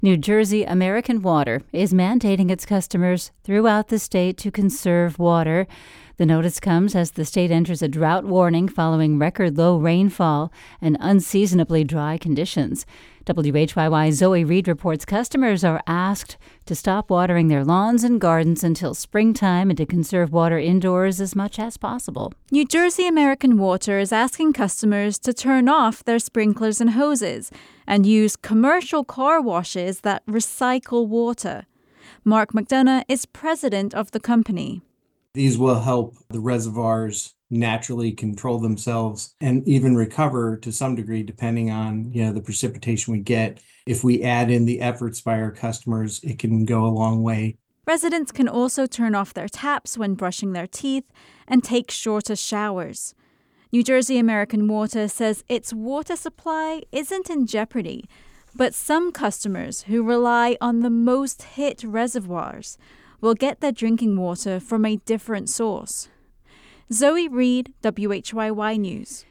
New Jersey American Water is mandating its customers throughout the state to conserve water. The notice comes as the state enters a drought warning following record low rainfall and unseasonably dry conditions. WHYY's Zoe Reed reports customers are asked to stop watering their lawns and gardens until springtime and to conserve water indoors as much as possible. New Jersey American Water is asking customers to turn off their sprinklers and hoses and use commercial car washes that recycle water. Mark McDonough is president of the company. These will help the reservoirs naturally control themselves and even recover to some degree, depending on the precipitation we get. If we add in the efforts by our customers, it can go a long way. Residents can also turn off their taps when brushing their teeth and take shorter showers. New Jersey American Water says its water supply isn't in jeopardy, but some customers who rely on the most hit reservoirs will get their drinking water from a different source. Zoe Reed, WHYY News.